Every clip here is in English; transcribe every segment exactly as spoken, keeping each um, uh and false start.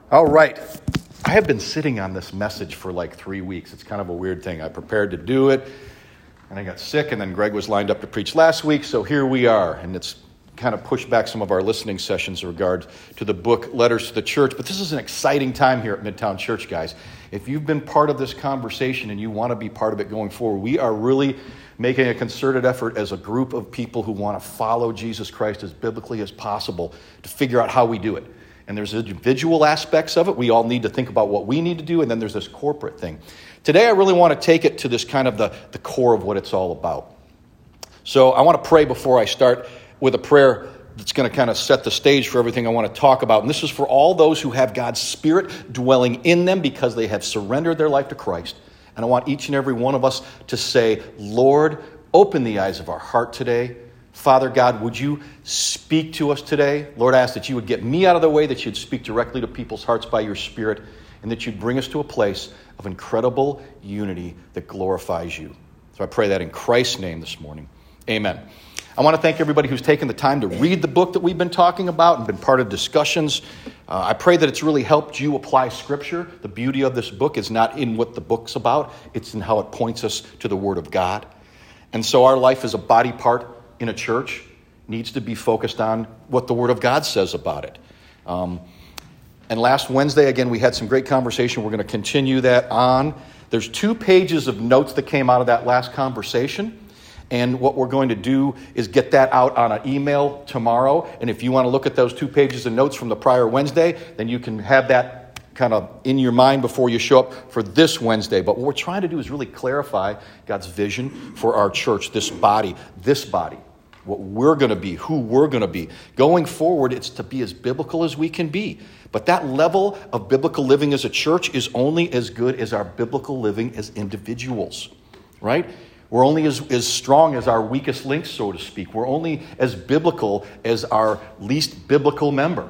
All right. I have been sitting on this message for like three weeks. It's kind of a weird thing. I prepared to do it, and I got sick, and then Greg was lined up to preach last week, so here we are. And it's kind of pushed back some of our listening sessions in regard to the book Letters to the Church. But this is an exciting time here at Midtown Church, guys. If you've been part of this conversation and you want to be part of it going forward, we are really making a concerted effort as a group of people who want to follow Jesus Christ as biblically as possible to figure out how we do it. And there's individual aspects of it. We all need to think about what we need to do, and then there's this corporate thing. Today, I really want to take it to this kind of the, the core of what it's all about. So I want to pray before I start with a prayer that's going to kind of set the stage for everything I want to talk about. And this is for all those who have God's Spirit dwelling in them because they have surrendered their life to Christ. And I want each and every one of us to say, Lord, open the eyes of our heart today. Father God, would you speak to us today? Lord, I ask that you would get me out of the way, that you'd speak directly to people's hearts by your Spirit, and that you'd bring us to a place of incredible unity that glorifies you. So I pray that in Christ's name this morning. Amen. I want to thank everybody who's taken the time to read the book that we've been talking about and been part of discussions. Uh, I pray that it's really helped you apply Scripture. The beauty of this book is not in what the book's about. It's in how it points us to the Word of God. And so our life as a body part in a church needs to be focused on what the Word of God says about it. Um, and last Wednesday, again, we had some great conversation. We're going to continue that on. There's two pages of notes that came out of that last conversation. And what we're going to do is get that out on an email tomorrow. And if you want to look at those two pages of notes from the prior Wednesday, then you can have that kind of in your mind before you show up for this Wednesday. But what we're trying to do is really clarify God's vision for our church, this body, this body, what we're going to be, who we're going to be. Going forward, it's to be as biblical as we can be. But that level of biblical living as a church is only as good as our biblical living as individuals, right? We're only as, as strong as our weakest link, so to speak. We're only as biblical as our least biblical member.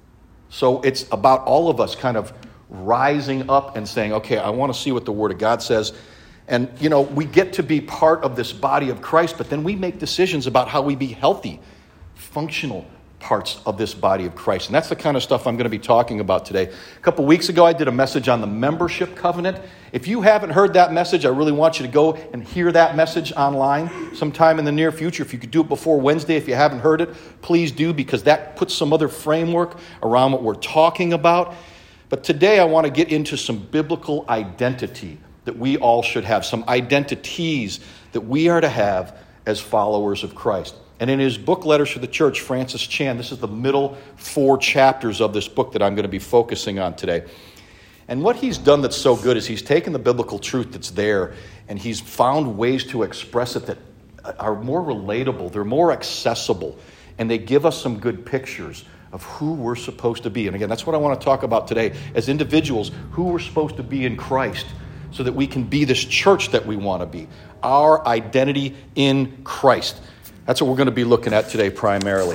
So it's about all of us kind of rising up and saying, okay, I want to see what the Word of God says. And, you know, we get to be part of this body of Christ, but then we make decisions about how we be healthy, functional parts of this body of Christ. And that's the kind of stuff I'm going to be talking about today. A couple weeks ago, I did a message on the membership covenant. If you haven't heard that message, I really want you to go and hear that message online sometime in the near future. If you could do it before Wednesday, if you haven't heard it, please do, because that puts some other framework around what we're talking about. But today, I want to get into some biblical identity that we all should have, some identities that we are to have as followers of Christ. And in his book, Letters to the Church, Francis Chan, this is the middle four chapters of this book that I'm going to be focusing on today. And what he's done that's so good is he's taken the biblical truth that's there and he's found ways to express it that are more relatable, they're more accessible, and they give us some good pictures of who we're supposed to be. And again, that's what I want to talk about today. As individuals, who we're supposed to be in Christ so that we can be this church that we want to be. Our identity in Christ. That's what we're going to be looking at today primarily.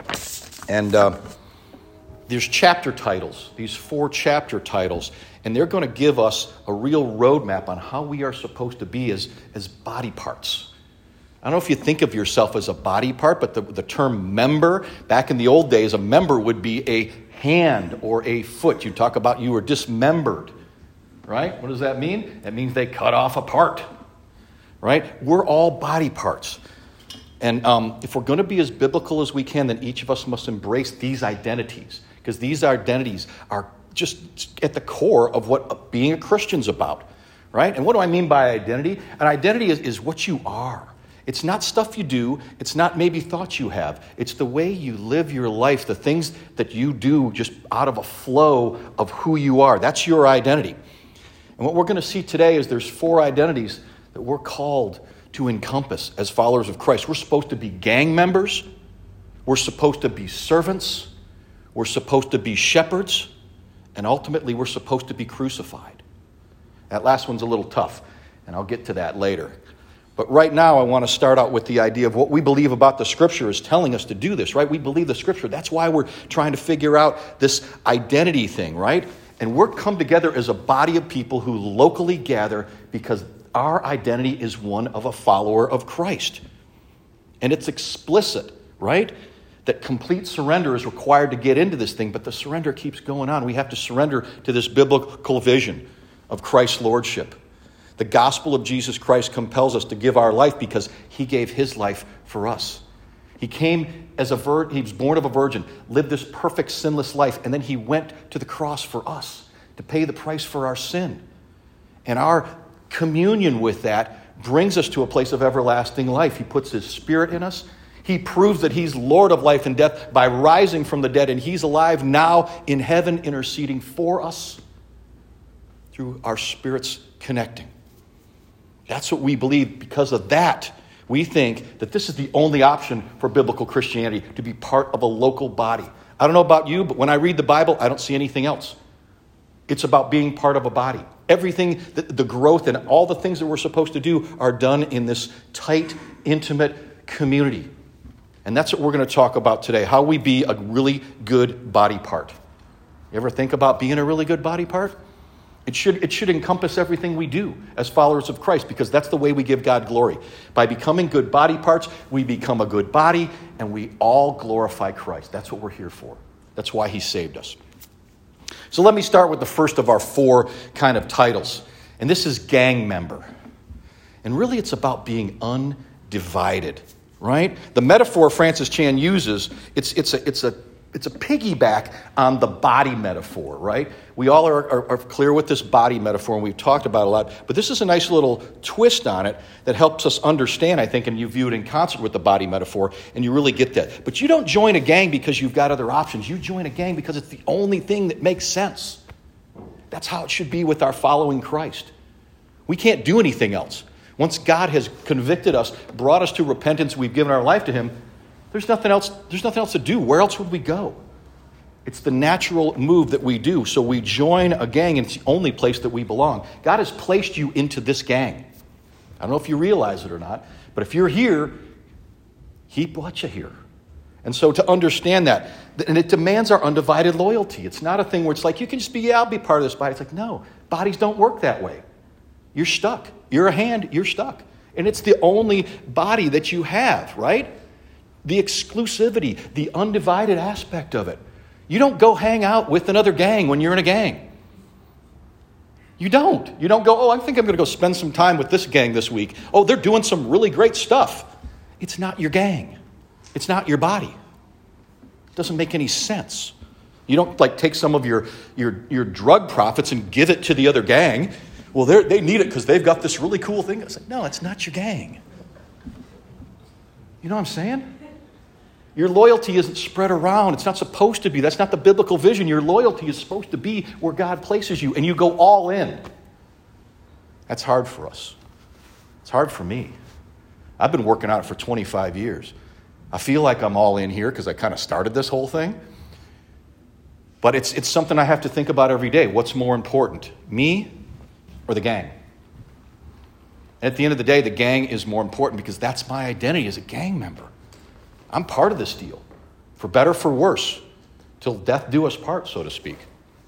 And uh, there's chapter titles, these four chapter titles, and they're going to give us a real roadmap on how we are supposed to be as, as body parts. I don't know if you think of yourself as a body part, but the, the term member, back in the old days, a member would be a hand or a foot. You talk about you were dismembered, right? What does that mean? That means they cut off a part, right? We're all body parts. And um, if we're going to be as biblical as we can, then each of us must embrace these identities, because these identities are just at the core of what being a Christian's about, right? And what do I mean by identity? An identity is, is what you are. It's not stuff you do. It's not maybe thoughts you have. It's the way you live your life, the things that you do just out of a flow of who you are. That's your identity. And what we're going to see today is there's four identities that we're called to encompass as followers of Christ. We're supposed to be gang members. We're supposed to be servants. We're supposed to be shepherds. And ultimately, we're supposed to be crucified. That last one's a little tough, and I'll get to that later. But right now, I want to start out with the idea of what we believe about the Scripture is telling us to do this, right? We believe the Scripture. That's why we're trying to figure out this identity thing, right? And we're come together as a body of people who locally gather because our identity is one of a follower of Christ. And it's explicit, right? that complete surrender is required to get into this thing, but the surrender keeps going on. We have to surrender to this biblical vision of Christ's lordship. The gospel of Jesus Christ compels us to give our life because he gave his life for us. He came as a vir- he was born of a virgin, lived this perfect sinless life, and then he went to the cross for us to pay the price for our sin. And our communion with that brings us to a place of everlasting life. He puts his spirit in us. He proves that he's Lord of life and death by rising from the dead, and he's alive now in heaven interceding for us through our spirits connecting. That's what we believe. Because of that, we think that this is the only option for biblical Christianity, to be part of a local body. I don't know about you, but when I read the Bible, I don't see anything else. It's about being part of a body. Everything, the, the growth and all the things that we're supposed to do are done in this tight, intimate community. And that's what we're going to talk about today, how we be a really good body part. You ever think about being a really good body part? It should, it should encompass everything we do as followers of Christ, because that's the way we give God glory. By becoming good body parts, we become a good body, and we all glorify Christ. That's what we're here for. That's why he saved us. So let me start with the first of our four kind of titles. And this is gang member. And really it's about being undivided, right? The metaphor Francis Chan uses, it's, it's, a, it's, a, it's a piggyback on the body metaphor, right? We all are, are, are clear with this body metaphor, and we've talked about it a lot. But this is a nice little twist on it that helps us understand, I think, and you view it in concert with the body metaphor, and you really get that. But you don't join a gang because you've got other options. You join a gang because it's the only thing that makes sense. That's how it should be with our following Christ. We can't do anything else. Once God has convicted us, brought us to repentance, we've given our life to him, there's nothing else, there's nothing else to do. Where else would we go? It's the natural move that we do. So we join a gang, and it's the only place that we belong. God has placed you into this gang. I don't know if you realize it or not, but if you're here, he brought you here. And so to understand that, and it demands our undivided loyalty. It's not a thing where it's like, you can just be, yeah, I'll be part of this body. It's like, no, bodies don't work that way. You're stuck. You're a hand, you're stuck. And it's the only body that you have, right? The exclusivity, the undivided aspect of it. You don't go hang out with another gang when you're in a gang. You don't. You don't go, oh, I think I'm going to go spend some time with this gang this week. Oh, they're doing some really great stuff. It's not your gang. It's not your body. It doesn't make any sense. You don't like take some of your, your, your drug profits and give it to the other gang. Well, they need it because they've got this really cool thing. It's like, no, it's not your gang. You know what I'm saying? Your loyalty isn't spread around. It's not supposed to be. That's not the biblical vision. Your loyalty is supposed to be where God places you, and you go all in. That's hard for us. It's hard for me. I've been working on it for twenty-five years. I feel like I'm all in here because I kind of started this whole thing. But it's it's something I have to think about every day. What's more important, me or the gang? And at the end of the day, the gang is more important because that's my identity as a gang member. I'm part of this deal, for better, for worse, till death do us part, so to speak.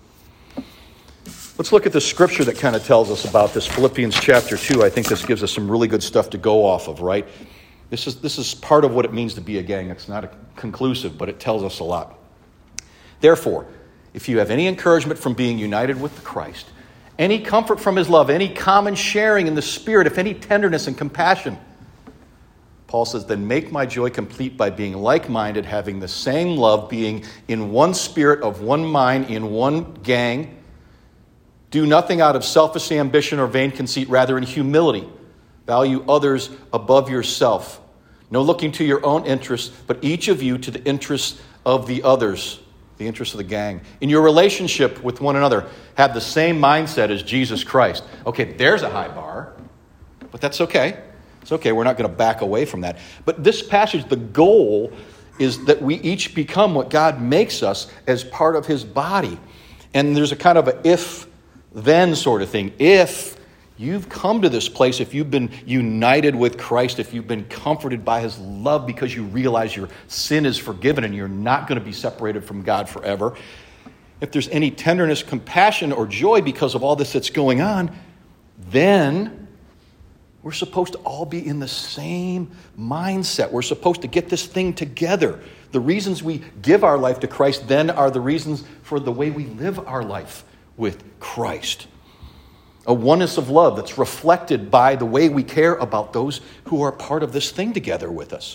Let's look at the scripture that kind of tells us about this, Philippians chapter two. I think this gives us some really good stuff to go off of, right? This is, this is part of what it means to be a gang. It's not a conclusive, but it tells us a lot. Therefore, if you have any encouragement from being united with Christ, any comfort from his love, any common sharing in the Spirit, if any tenderness and compassion, Paul says, then make my joy complete by being like-minded, having the same love, being in one spirit, of one mind, in one gang. Do nothing out of selfish ambition or vain conceit, rather in humility. Value others above yourself. No looking to your own interests, but each of you to the interests of the others, the interests of the gang. In your relationship with one another, have the same mindset as Jesus Christ. Okay, there's a high bar, but that's okay. It's okay, we're not going to back away from that. But this passage, the goal is that we each become what God makes us as part of his body. And there's a kind of a if-then sort of thing. If you've come to this place, if you've been united with Christ, if you've been comforted by his love because you realize your sin is forgiven and you're not going to be separated from God forever, if there's any tenderness, compassion, or joy because of all this that's going on, then We're supposed to all be in the same mindset. We're supposed to get this thing together. The reasons we give our life to Christ then are the reasons for the way we live our life with Christ. A oneness of love that's reflected by the way we care about those who are part of this thing together with us.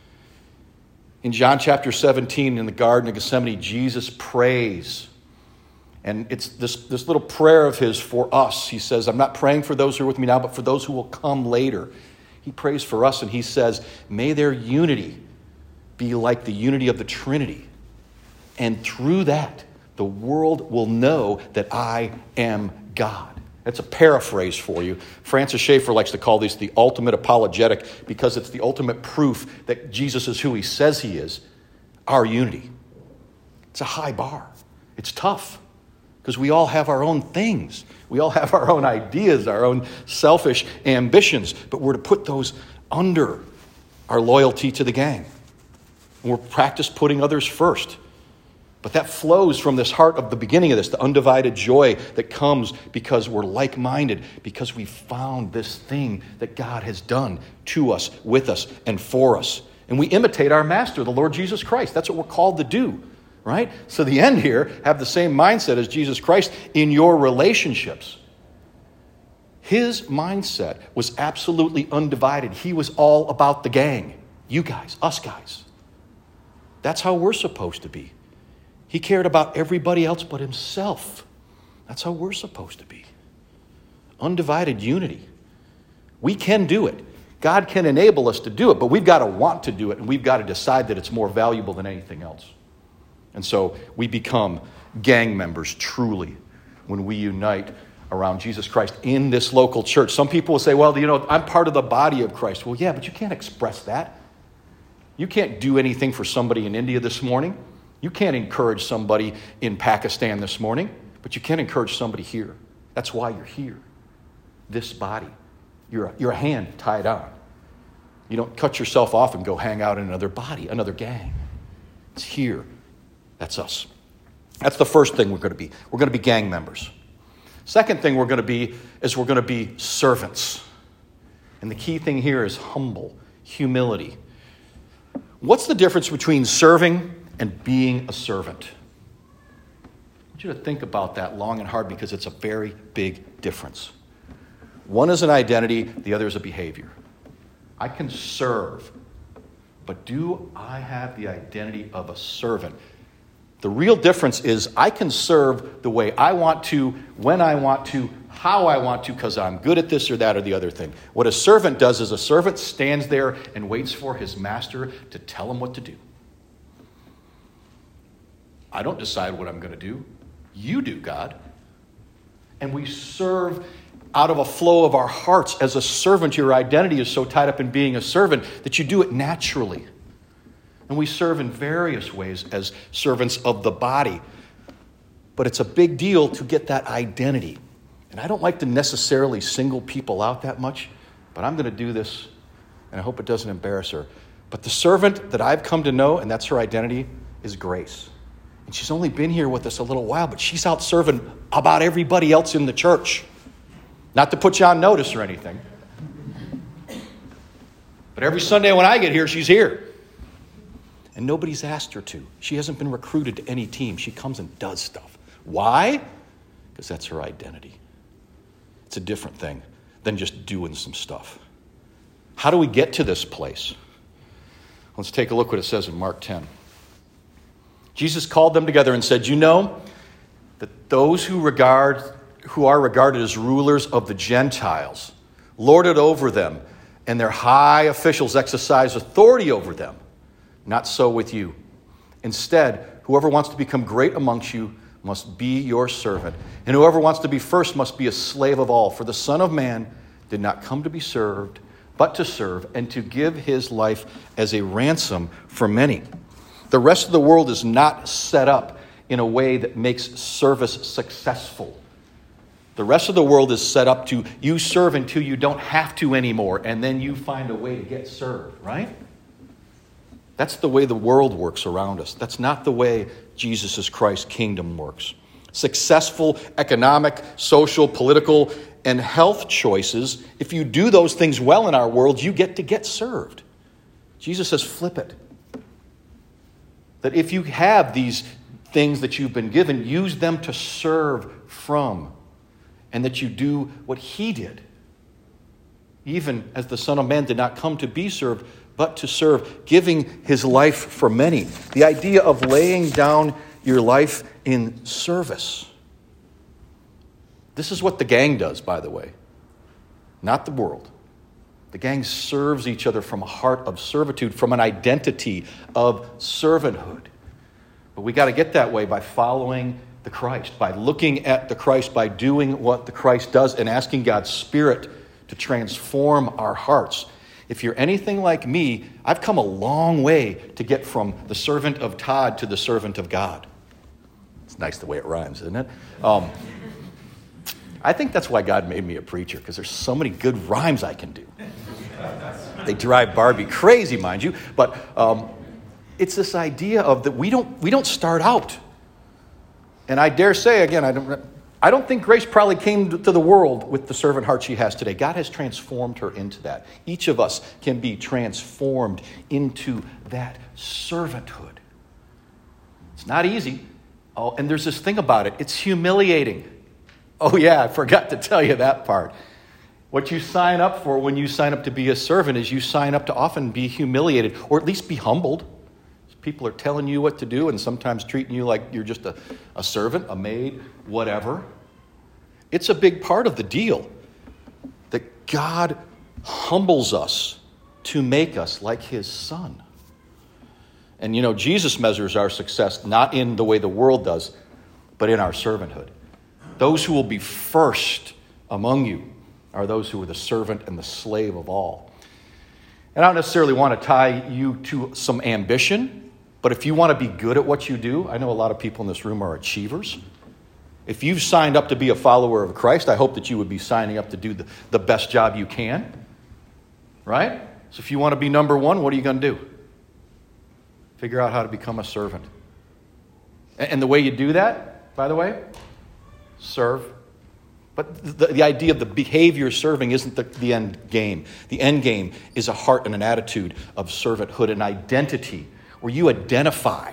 In John chapter seventeen, in the Garden of Gethsemane, Jesus prays. And it's this, this little prayer of his for us. He says, I'm not praying for those who are with me now, but for those who will come later. He prays for us, and he says, may their unity be like the unity of the Trinity. And through that, the world will know that I am God. That's a paraphrase for you. Francis Schaeffer likes to call these the ultimate apologetic because it's the ultimate proof that Jesus is who he says he is, our unity. It's a high bar. It's tough because we all have our own things. We all have our own ideas, our own selfish ambitions, but we're to put those under our loyalty to the gang. And we're practice putting others first. But that flows from this heart of the beginning of this, the undivided joy that comes because we're like-minded, because we found this thing that God has done to us, with us, and for us. And we imitate our master, the Lord Jesus Christ. That's what we're called to do, right? So the end here, have the same mindset as Jesus Christ in your relationships. His mindset was absolutely undivided. He was all about the gang. You guys, us guys. That's how we're supposed to be. He cared about everybody else but himself. That's how we're supposed to be. Undivided unity. We can do it. God can enable us to do it, but we've got to want to do it, and we've got to decide that it's more valuable than anything else. And so we become gang members truly when we unite around Jesus Christ in this local church. Some people will say, well, you know, I'm part of the body of Christ. Well, yeah, but you can't express that. You can't do anything for somebody in India this morning. You can't encourage somebody in Pakistan this morning, but you can encourage somebody here. That's why you're here. This body. You're a, you're a hand tied on. You don't cut yourself off and go hang out in another body, another gang. It's here. That's us. That's the first thing we're going to be. We're going to be gang members. Second thing we're going to be is we're going to be servants. And the key thing here is humble, humility. What's the difference between serving and being a servant? I want you to think about that long and hard because it's a very big difference. One is an identity, the other is a behavior. I can serve, but do I have the identity of a servant? The real difference is I can serve the way I want to, when I want to, how I want to, because I'm good at this or that or the other thing. What a servant does is a servant stands there and waits for his master to tell him what to do. I don't decide what I'm going to do. You do, God. And we serve out of a flow of our hearts. As a servant, your identity is so tied up in being a servant that you do it naturally. And we serve in various ways as servants of the body. But it's a big deal to get that identity. And I don't like to necessarily single people out that much, but I'm going to do this, and I hope it doesn't embarrass her. But the servant that I've come to know, and that's her identity, is Grace. And she's only been here with us a little while, but she's out serving about everybody else in the church. Not to put you on notice or anything. But every Sunday when I get here, she's here. And nobody's asked her to. She hasn't been recruited to any team. She comes and does stuff. Why? Because that's her identity. It's a different thing than just doing some stuff. How do we get to this place? Let's take a look what it says in Mark ten. Jesus called them together and said, you know that those who regard, who are regarded as rulers of the Gentiles lord it over them, and their high officials exercise authority over them. Not so with you. Instead, whoever wants to become great amongst you must be your servant. And whoever wants to be first must be a slave of all. For the Son of Man did not come to be served, but to serve, and to give his life as a ransom for many. The rest of the world is not set up in a way that makes service successful. The rest of the world is set up to you serve until you don't have to anymore, and then you find a way to get served, right? That's the way the world works around us. That's not the way Jesus Christ's kingdom works. Successful economic, social, political, and health choices, if you do those things well in our world, you get to get served. Jesus says, flip it. That if you have these things that you've been given, use them to serve from, and that you do what he did. Even as the Son of Man did not come to be served, but to serve, giving his life for many. The idea of laying down your life in service. This is what the gang does, by the way, not the world. The gang serves each other from a heart of servitude, from an identity of servanthood. But we got to get that way by following the Christ, by looking at the Christ, by doing what the Christ does, and asking God's Spirit to transform our hearts. If you're anything like me, I've come a long way to get from the servant of Todd to the servant of God. It's nice the way it rhymes, isn't it? Um, I think that's why God made me a preacher, because there's so many good rhymes I can do. They drive Barbie crazy, mind you. But um, it's this idea of that we don't we don't start out. And I dare say, again, I don't, I don't think Grace probably came to the world with the servant heart she has today. God has transformed her into that. Each of us can be transformed into that servanthood. It's not easy. Oh, and there's this thing about it. It's humiliating. Oh, yeah, I forgot to tell you that part. What you sign up for when you sign up to be a servant is you sign up to often be humiliated, or at least be humbled. People are telling you what to do and sometimes treating you like you're just a, a servant, a maid, whatever. It's a big part of the deal that God humbles us to make us like his Son. And you know, Jesus measures our success not in the way the world does, but in our servanthood. Those who will be first among you are those who are the servant and the slave of all. And I don't necessarily want to tie you to some ambition, but if you want to be good at what you do, I know a lot of people in this room are achievers. If you've signed up to be a follower of Christ, I hope that you would be signing up to do the, the best job you can. Right? So if you want to be number one, what are you going to do? Figure out how to become a servant. And, and the way you do that, by the way, serve. But the, the idea of the behavior serving isn't the, the end game. The end game is a heart and an attitude of servanthood, an identity where you identify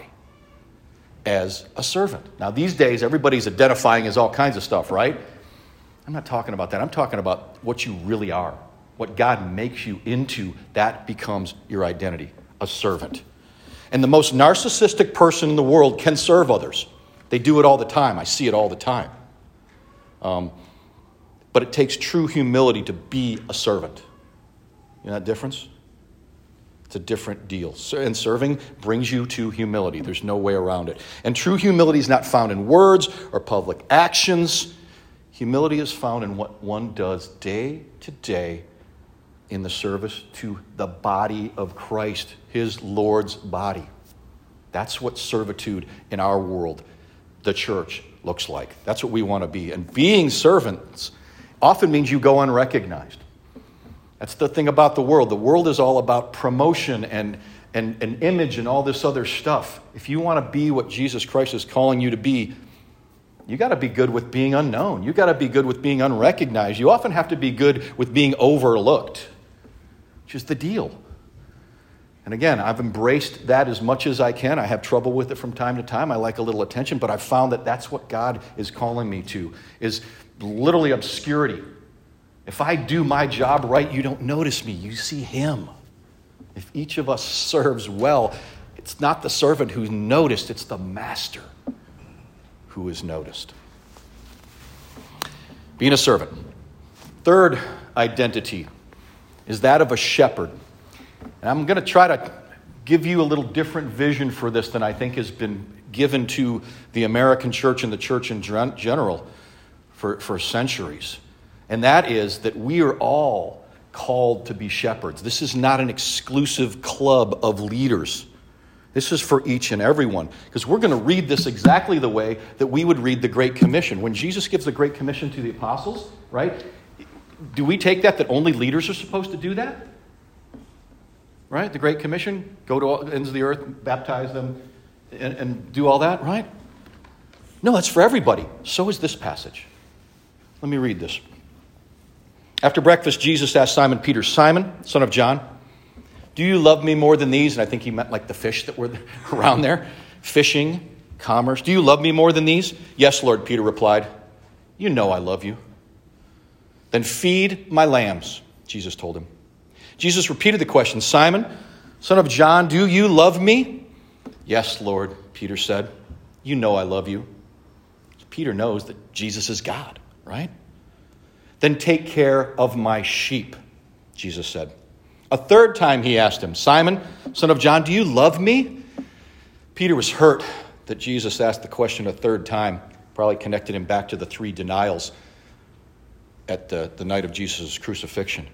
as a servant. Now, these days, everybody's identifying as all kinds of stuff, right? I'm not talking about that. I'm talking about what you really are. What God makes you into, that becomes your identity, a servant. And the most narcissistic person in the world can serve others. They do it all the time. I see it all the time. Um, but it takes true humility to be a servant. You know that difference? It's a different deal. And serving brings you to humility. There's no way around it. And true humility is not found in words or public actions. Humility is found in what one does day to day in the service to the body of Christ, his Lord's body. That's what servitude in our world, the church, looks like. That's what we want to be. And being servants often means you go unrecognized. That's the thing about the world. The world is all about promotion and, and, and image and all this other stuff. If you want to be what Jesus Christ is calling you to be, you got to be good with being unknown. You got to be good with being unrecognized. You often have to be good with being overlooked, which is the deal. And again, I've embraced that as much as I can. I have trouble with it from time to time. I like a little attention, but I've found that that's what God is calling me to, is literally obscurity. If I do my job right, you don't notice me. You see him. If each of us serves well, it's not the servant who's noticed, it's the master who is noticed. Being a servant. Third identity is that of a shepherd. And I'm going to try to give you a little different vision for this than I think has been given to the American church and the church in general for, for centuries. And that is that we are all called to be shepherds. This is not an exclusive club of leaders. This is for each and every one. Because we're going to read this exactly the way that we would read the Great Commission. When Jesus gives the Great Commission to the apostles, right? Do we take that that only leaders are supposed to do that? Right? The Great Commission, go to all ends of the earth, baptize them, and, and do all that, right? No, that's for everybody. So is this passage. Let me read this. After breakfast, Jesus asked Simon Peter, Simon, son of John, do you love me more than these? And I think he meant like the fish that were around there. Fishing, commerce. Do you love me more than these? Yes, Lord, Peter replied. You know I love you. Then feed my lambs, Jesus told him. Jesus repeated the question, Simon, son of John, do you love me? Yes, Lord, Peter said. You know I love you. Peter knows that Jesus is God, right? Then take care of my sheep, Jesus said. A third time he asked him, Simon, son of John, do you love me? Peter was hurt that Jesus asked the question a third time, probably connected him back to the three denials at the, the night of Jesus' crucifixion.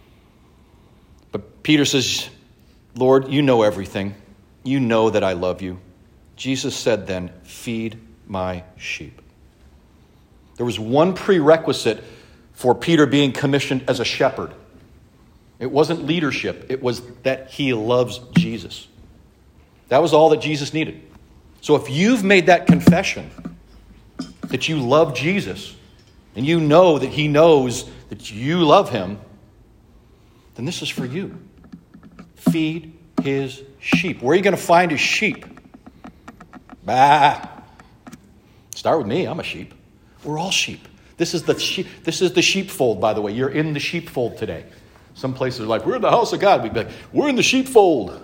But Peter says, Lord, you know everything. You know that I love you. Jesus said then, feed my sheep. There was one prerequisite for Peter being commissioned as a shepherd. It wasn't leadership. It was that he loves Jesus. That was all that Jesus needed. So if you've made that confession that you love Jesus and you know that he knows that you love him, then this is for you. Feed his sheep. Where are you going to find his sheep? Bah. Start with me. I'm a sheep. We're all sheep. This is the sheep. This is the sheepfold, by the way. You're in the sheepfold today. Some places are like, we're in the house of God. We'd be like, we're in the sheepfold.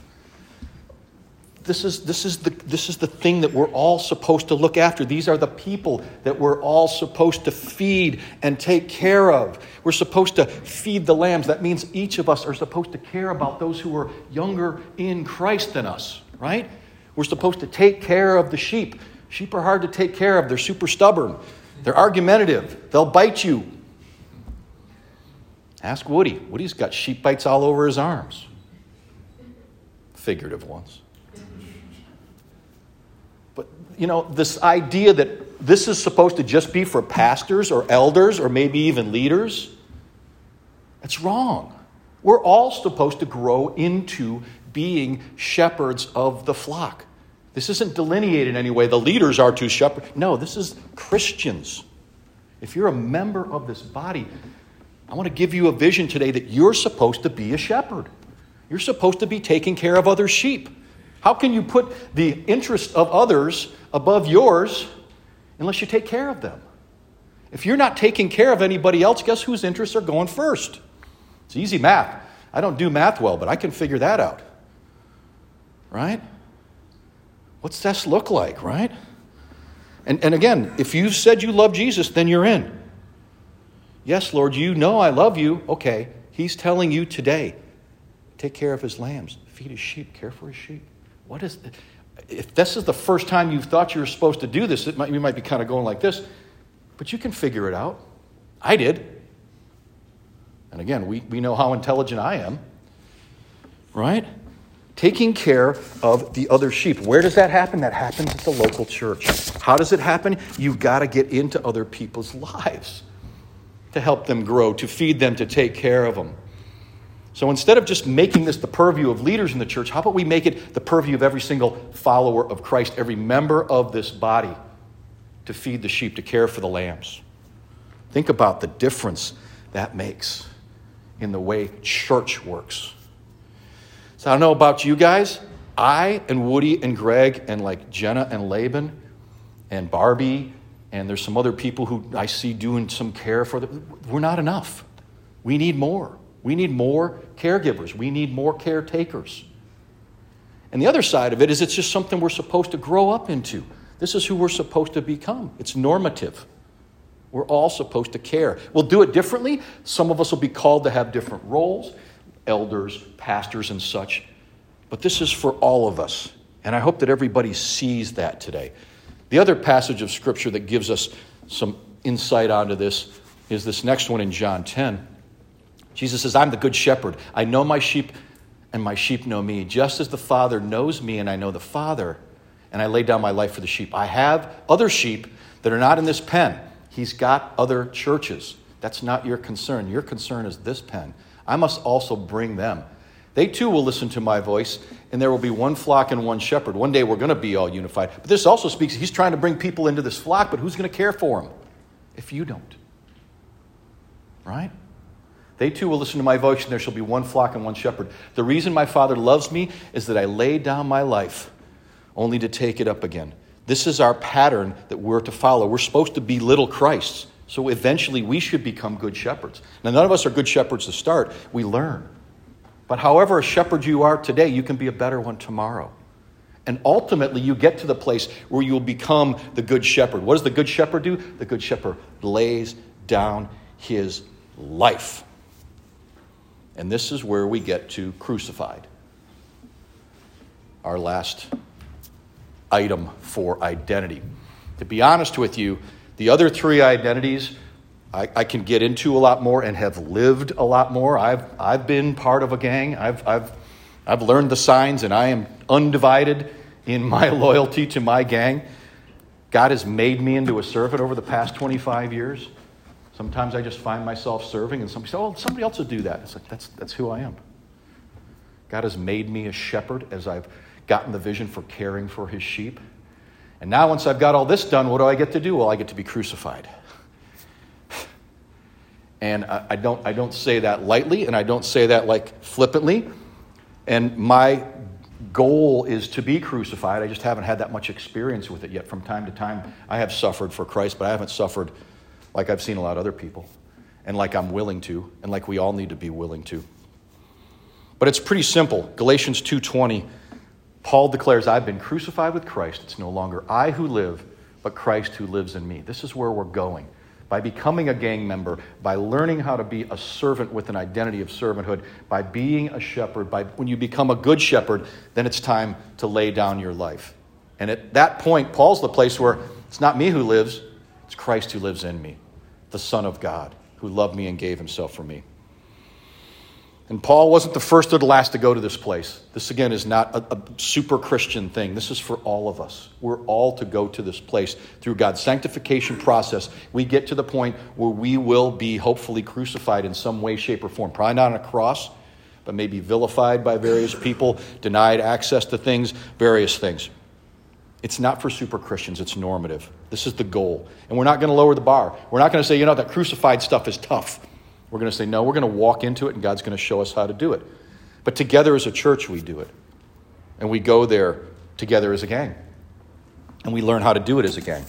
This is, this is the, this is the thing that we're all supposed to look after. These are the people that we're all supposed to feed and take care of. We're supposed to feed the lambs. That means each of us are supposed to care about those who are younger in Christ than us, right? We're supposed to take care of the sheep. Sheep are hard to take care of. They're super stubborn. They're argumentative. They'll bite you. Ask Woody. Woody's got sheep bites all over his arms. Figurative ones. But, you know, this idea that this is supposed to just be for pastors or elders or maybe even leaders, that's wrong. We're all supposed to grow into being shepherds of the flock. This isn't delineated in any way. The leaders are to shepherd. No, this is Christians. If you're a member of this body, I want to give you a vision today that you're supposed to be a shepherd. You're supposed to be taking care of other sheep. How can you put the interest of others above yours unless you take care of them? If you're not taking care of anybody else, guess whose interests are going first? It's easy math. I don't do math well, but I can figure that out. Right? What's this look like, right? And, and again, if you've said you love Jesus, then you're in. Yes, Lord, you know I love you. Okay, he's telling you today, take care of his lambs, feed his sheep, care for his sheep. What is the, if this is the first time you've thought you were supposed to do this, it might, you might be kind of going like this, but you can figure it out. I did. And again, we, we know how intelligent I am, right? Taking care of the other sheep. Where does that happen? That happens at the local church. How does it happen? You've got to get into other people's lives to help them grow, to feed them, to take care of them. So instead of just making this the purview of leaders in the church, how about we make it the purview of every single follower of Christ, every member of this body, to feed the sheep, to care for the lambs? Think about the difference that makes in the way church works. So I don't know about you guys. I and Woody and Greg and like Jenna and Laban and Barbie, and there's some other people who I see doing some care for them. We're not enough. We need more. We need more caregivers. We need more caretakers. And the other side of it is it's just something we're supposed to grow up into. This is who we're supposed to become. It's normative. We're all supposed to care. We'll do it differently. Some of us will be called to have different roles, elders, pastors, and such. But this is for all of us. And I hope that everybody sees that today. The other passage of Scripture that gives us some insight onto this is this next one in John ten. Jesus says, I'm the good shepherd. I know my sheep, and my sheep know me. Just as the Father knows me, and I know the Father, and I lay down my life for the sheep. I have other sheep that are not in this pen. He's got other churches. That's not your concern. Your concern is this pen. I must also bring them. They too will listen to my voice, and there will be one flock and one shepherd. One day we're going to be all unified. But this also speaks, he's trying to bring people into this flock, but who's going to care for them if you don't? Right? They too will listen to my voice, and there shall be one flock and one shepherd. The reason my Father loves me is that I lay down my life only to take it up again. This is our pattern that we're to follow. We're supposed to be little Christs. So eventually we should become good shepherds. Now, none of us are good shepherds to start. We learn. But however a shepherd you are today, you can be a better one tomorrow. And ultimately, you get to the place where you'll become the good shepherd. What does the good shepherd do? The good shepherd lays down his life. And this is where we get to crucified. Our last item for identity. To be honest with you, the other three identities I, I can get into a lot more and have lived a lot more. I've I've been part of a gang. I've I've I've learned the signs, and I am undivided in my loyalty to my gang. God has made me into a servant over the past twenty-five years. Sometimes I just find myself serving, and somebody says, "Oh, somebody else will do that." It's like that's that's who I am. God has made me a shepherd as I've gotten the vision for caring for his sheep. And now once I've got all this done, what do I get to do? Well, I get to be crucified. And I, I don't I don't say that lightly, and I don't say that like flippantly. And my goal is to be crucified. I just haven't had that much experience with it yet. From time to time, I have suffered for Christ, but I haven't suffered like I've seen a lot of other people, and like I'm willing to, and like we all need to be willing to. But it's pretty simple. Galatians two twenty, Paul declares, I've been crucified with Christ. It's no longer I who live, but Christ who lives in me. This is where we're going. By becoming a gang member, by learning how to be a servant with an identity of servanthood, by being a shepherd, by when you become a good shepherd, then it's time to lay down your life. And at that point, Paul's the place where it's not me who lives, it's Christ who lives in me, the Son of God, who loved me and gave himself for me. And Paul wasn't the first or the last to go to this place. This, again, is not a, a super Christian thing. This is for all of us. We're all to go to this place. Through God's sanctification process, we get to the point where we will be hopefully crucified in some way, shape, or form. Probably not on a cross, but maybe vilified by various people, denied access to things, various things. It's not for super Christians. It's normative. This is the goal. And we're not going to lower the bar. We're not going to say, you know, that crucified stuff is tough. We're going to say, no, we're going to walk into it, and God's going to show us how to do it. But together as a church, we do it. And we go there together as a gang. And we learn how to do it as a gang.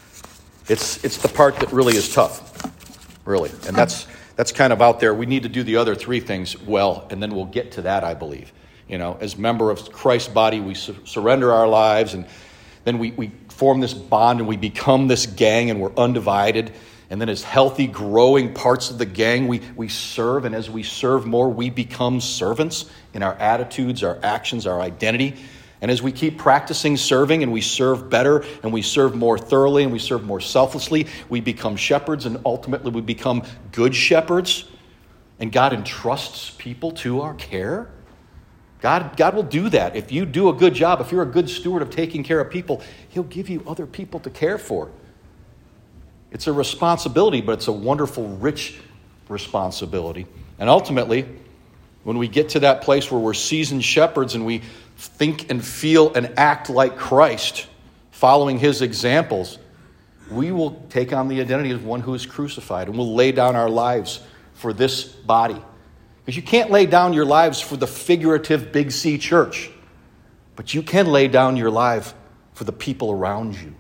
It's it's the part that really is tough, really. And that's that's kind of out there. We need to do the other three things well, and then we'll get to that, I believe. You know, as member of Christ's body, we su- surrender our lives, and then we, we form this bond, and we become this gang, and we're undivided. And then as healthy, growing parts of the gang, we, we serve. And as we serve more, we become servants in our attitudes, our actions, our identity. And as we keep practicing serving and we serve better and we serve more thoroughly and we serve more selflessly, we become shepherds, and ultimately we become good shepherds. And God entrusts people to our care. God, God will do that. If you do a good job, if you're a good steward of taking care of people, he'll give you other people to care for. It's a responsibility, but it's a wonderful, rich responsibility. And ultimately, when we get to that place where we're seasoned shepherds and we think and feel and act like Christ, following his examples, we will take on the identity of one who is crucified, and we'll lay down our lives for this body. Because you can't lay down your lives for the figurative Big C church, but you can lay down your life for the people around you.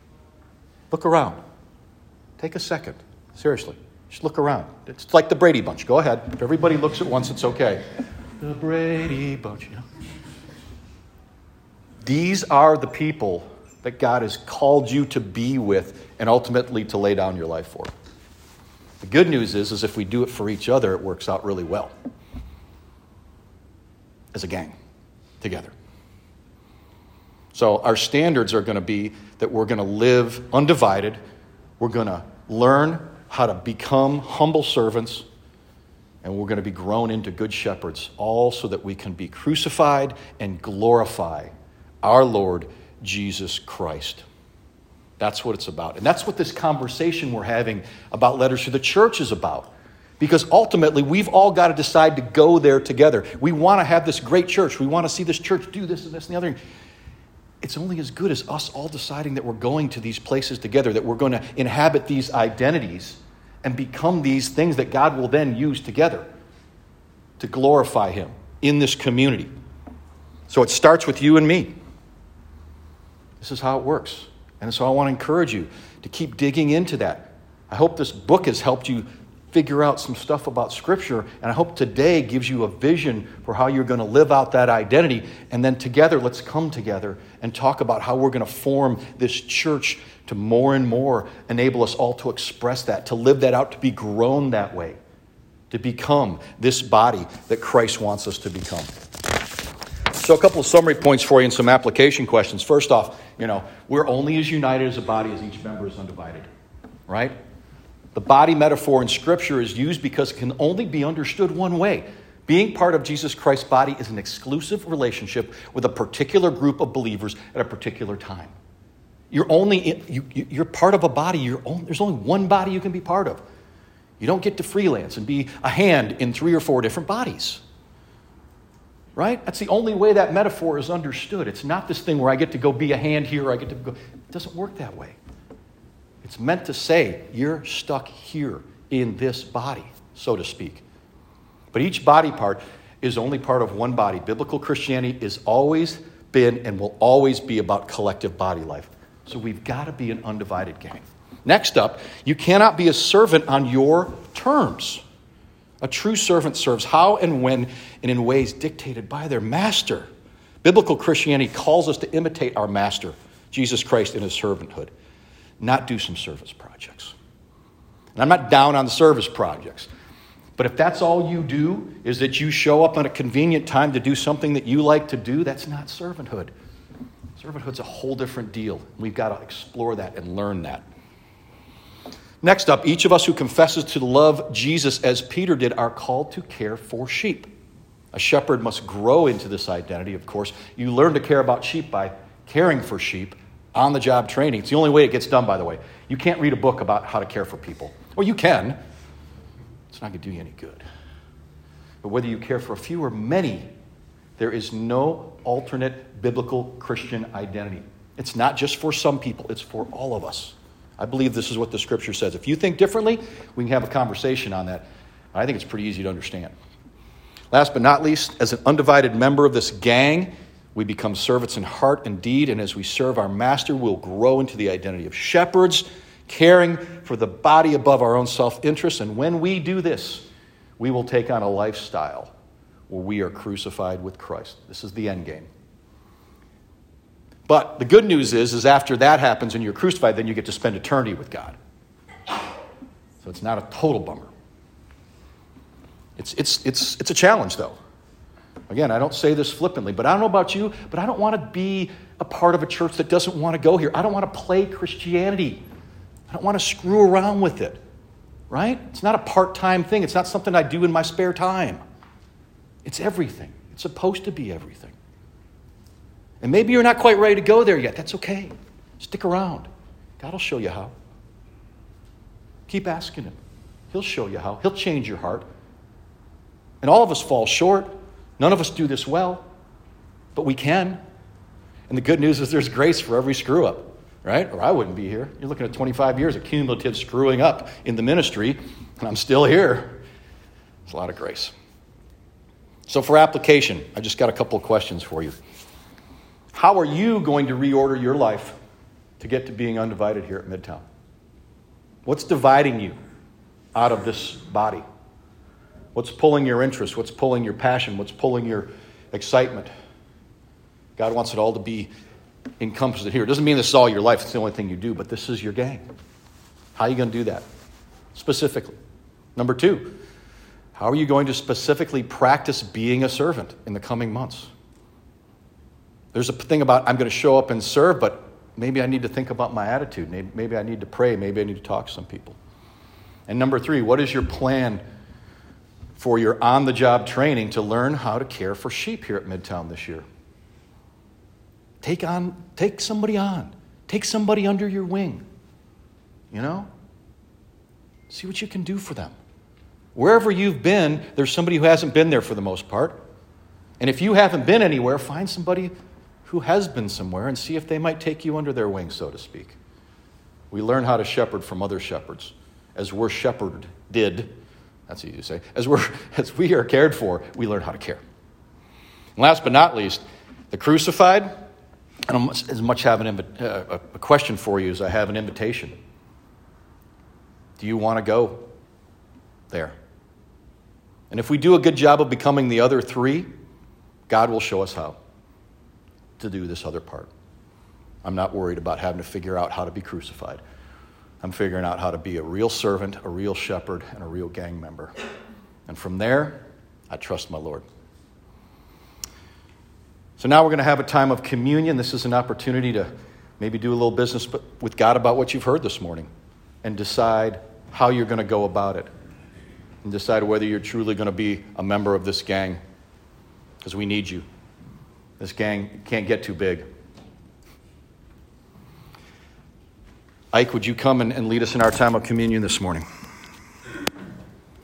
Look around. Take a second. Seriously. Just look around. It's like the Brady Bunch. Go ahead. If everybody looks at once, it's okay. The Brady Bunch. You know? These are the people that God has called you to be with and ultimately to lay down your life for. The good news is, is if we do it for each other, it works out really well. As a gang. Together. So our standards are going to be that we're going to live undivided. We're going to learn how to become humble servants, and we're going to be grown into good shepherds, all so that we can be crucified and glorify our Lord Jesus Christ. That's what it's about. And that's what this conversation we're having about letters to the church is about. Because ultimately, we've all got to decide to go there together. We want to have this great church. We want to see this church do this and this and the other. It's only as good as us all deciding that we're going to these places together, that we're going to inhabit these identities and become these things that God will then use together to glorify him in this community. So it starts with you and me. This is how it works. And so I want to encourage you to keep digging into that. I hope this book has helped you figure out some stuff about Scripture, and I hope today gives you a vision for how you're going to live out that identity. And then together, let's come together and talk about how we're going to form this church to more and more enable us all to express that, to live that out, to be grown that way, to become this body that Christ wants us to become. So a couple of summary points for you and some application questions. First off, you know, we're only as united as a body as each member is undivided, right? The body metaphor in Scripture is used because it can only be understood one way. Being part of Jesus Christ's body is an exclusive relationship with a particular group of believers at a particular time. You're only in, you, you're part of a body. You're only, there's only one body you can be part of. You don't get to freelance and be a hand in three or four different bodies. Right? That's the only way that metaphor is understood. It's not this thing where I get to go be a hand here, or I get to go. It doesn't work that way. It's meant to say you're stuck here in this body, so to speak. But each body part is only part of one body. Biblical Christianity has always been and will always be about collective body life. So we've got to be an undivided gang. Next up, you cannot be a servant on your terms. A true servant serves how and when and in ways dictated by their master. Biblical Christianity calls us to imitate our master, Jesus Christ, in his servanthood, not do some service projects. And I'm not down on the service projects, but if that's all you do is that you show up on a convenient time to do something that you like to do, that's not servanthood. Servanthood's a whole different deal. We've got to explore that and learn that. Next up, each of us who confesses to love Jesus as Peter did are called to care for sheep. A shepherd must grow into this identity, of course. You learn to care about sheep by caring for sheep, on-the-job training. It's the only way it gets done, by the way. You can't read a book about how to care for people. Well, you can. It's not going to do you any good. But whether you care for a few or many, there is no alternate biblical Christian identity. It's not just for some people. It's for all of us. I believe this is what the Scripture says. If you think differently, we can have a conversation on that. I think it's pretty easy to understand. Last but not least, as an undivided member of this gang, we become servants in heart and deed, and as we serve our master, we'll grow into the identity of shepherds, caring for the body above our own self-interest. And when we do this, we will take on a lifestyle where we are crucified with Christ. This is the end game. But the good news is, is after that happens and you're crucified, then you get to spend eternity with God. So it's not a total bummer. It's, it's, it's, it's a challenge, though. Again, I don't say this flippantly, but I don't know about you, but I don't want to be a part of a church that doesn't want to go here. I don't want to play Christianity. I don't want to screw around with it, right? It's not a part-time thing. It's not something I do in my spare time. It's everything. It's supposed to be everything. And maybe you're not quite ready to go there yet. That's okay. Stick around. God will show you how. Keep asking him. He'll show you how. He'll change your heart. And all of us fall short. None of us do this well, but we can. And the good news is there's grace for every screw up, right? Or I wouldn't be here. You're looking at twenty-five years of cumulative screwing up in the ministry, and I'm still here. It's a lot of grace. So for application, I just got a couple of questions for you. How are you going to reorder your life to get to being undivided here at Midtown? What's dividing you out of this body? What's pulling your interest? What's pulling your passion? What's pulling your excitement? God wants it all to be encompassed here. It doesn't mean this is all your life. It's the only thing you do, but this is your gang. How are you going to do that specifically? Number two, how are you going to specifically practice being a servant in the coming months? There's a thing about I'm going to show up and serve, but maybe I need to think about my attitude. Maybe, maybe I need to pray. Maybe I need to talk to some people. And number three, what is your plan for your on-the-job training to learn how to care for sheep here at Midtown this year? Take on, take somebody on. Take somebody under your wing. You know? See what you can do for them. Wherever you've been, there's somebody who hasn't been there for the most part. And if you haven't been anywhere, find somebody who has been somewhere and see if they might take you under their wing, so to speak. We learn how to shepherd from other shepherds. as we're shepherded, that's easy to say, as, we're, as we are cared for, we learn how to care. And last but not least, the crucified, I don't as much have an invi- uh, a question for you as I have an invitation. Do you want to go there? And if we do a good job of becoming the other three, God will show us how to do this other part. I'm not worried about having to figure out how to be crucified. I'm figuring out how to be a real servant, a real shepherd, and a real gang member. And from there, I trust my Lord. So now we're going to have a time of communion. This is an opportunity to maybe do a little business with God about what you've heard this morning and decide how you're going to go about it and decide whether you're truly going to be a member of this gang, because we need you. This gang can't get too big. Ike, would you come and, and lead us in our time of communion this morning?